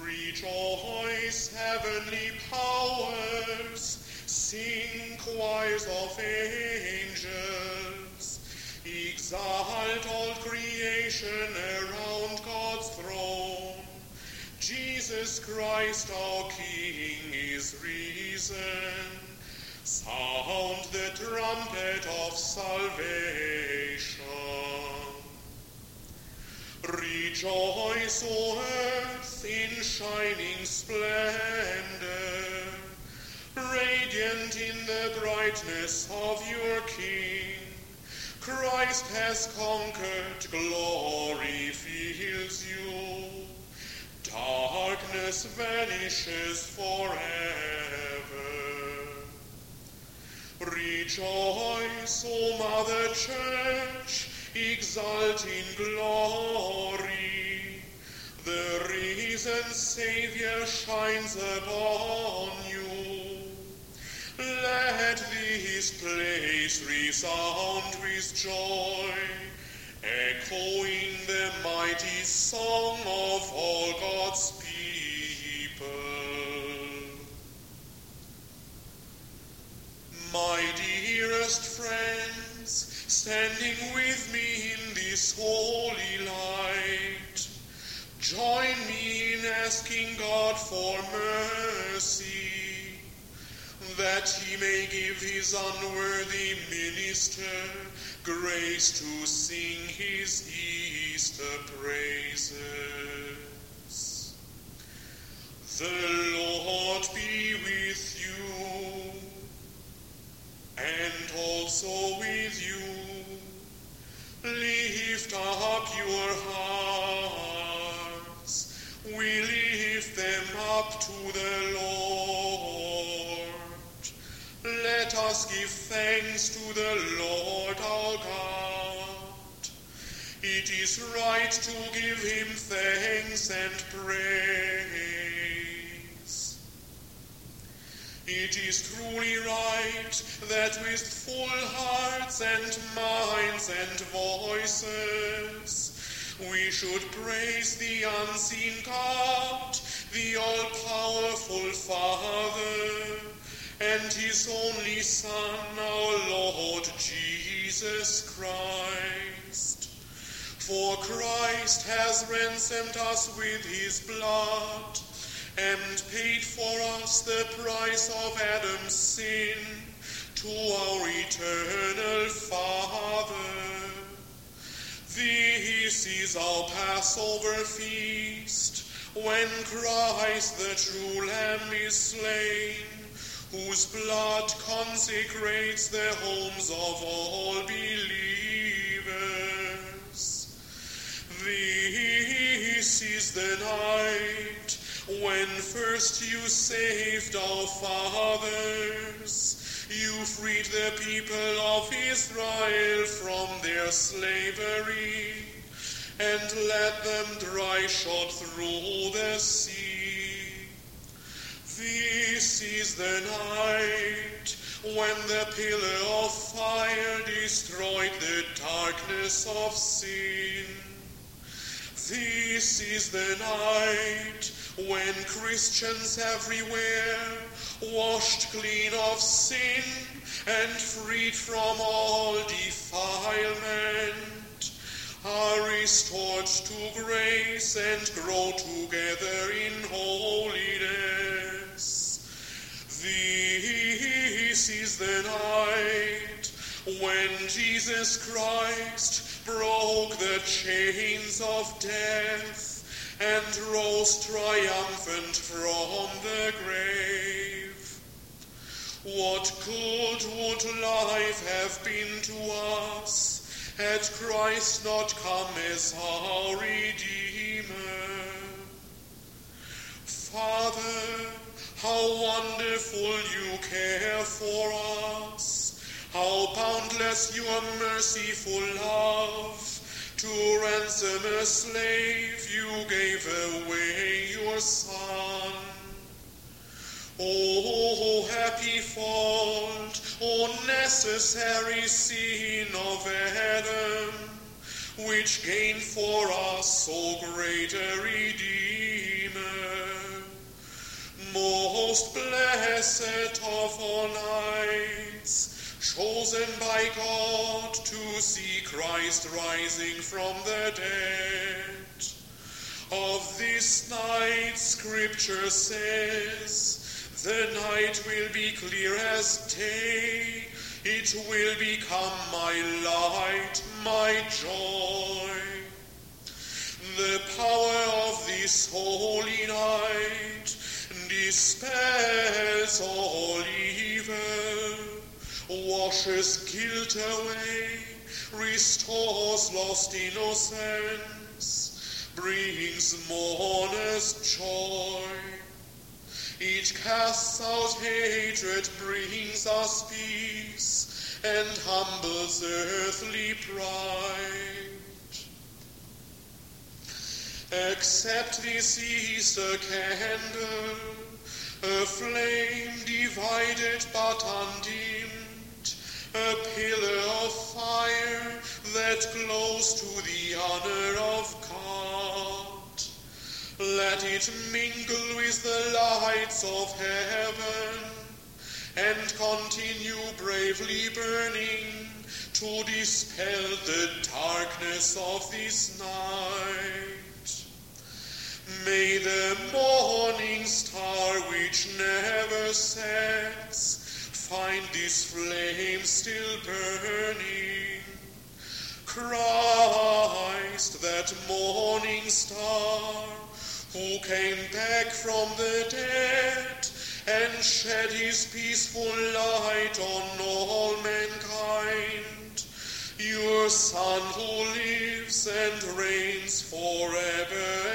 Rejoice, heavenly powers, sing choirs of angels, exalt all creation around God's throne. Jesus Christ our King is risen. Sound the trumpet of salvation. Rejoice, O earth, in shining splendor, radiant in the brightness of your King. Christ has conquered, glory fills you. Darkness vanishes forever. Rejoice, O Mother Church, exult in glory. The risen Savior shines upon you. Let this place resound with joy, echoing the mighty song of all God's people. My dearest friends, standing with me in this holy light, join me in asking God for mercy, that he may give his unworthy minister grace to sing his Easter praises. The Lord be with you, and also with you. Lift up your hearts. We lift them up to the Lord. Let us give thanks to the Lord our God. It is right to give him thanks and praise. It is truly right that with full hearts and minds and voices we should praise the unseen God, the all-powerful Father, and his only Son, our Lord Jesus Christ. For Christ has ransomed us with his blood, and paid for us the price of Adam's sin to our eternal Father. This is our Passover feast, when Christ the true Lamb is slain, whose blood consecrates the homes of all believers. This is the night when first you saved our fathers. You freed the people of Israel from their slavery, and let them dry shod through the sea. This is the night when the pillar of fire destroyed the darkness of sin. This is the night when Christians everywhere, washed clean of sin and freed from all defilement, are restored to grace and grow together in holiness. This is the night when Jesus Christ broke the chains of death and rose triumphant from the grave. What good would life have been to us had Christ not come as our Redeemer? Father, how wonderful you care for us, how boundless your merciful love. To ransom a slave, you gave away your Son. Oh, happy fault, oh, necessary sin of Adam, which gained for us so great a Redeemer. most blessed of all nights, chosen by God to see Christ rising from the dead. Of this night Scripture says, the night will be clear as day, it will become my light, my joy. The power of this holy night dispels all evil, washes guilt away, restores lost innocence, brings mourners joy. It casts out hatred, brings us peace, and humbles earthly pride. Accept this Easter candle, a flame divided but undimmed, a pillar of fire that glows to the honor of God. Let it mingle with the lights of heaven and continue bravely burning to dispel the darkness of this night. May the morning star which never sets find this flame still burning. Christ, that morning star, who came back from the dead and shed his peaceful light on all mankind, your Son who lives and reigns forever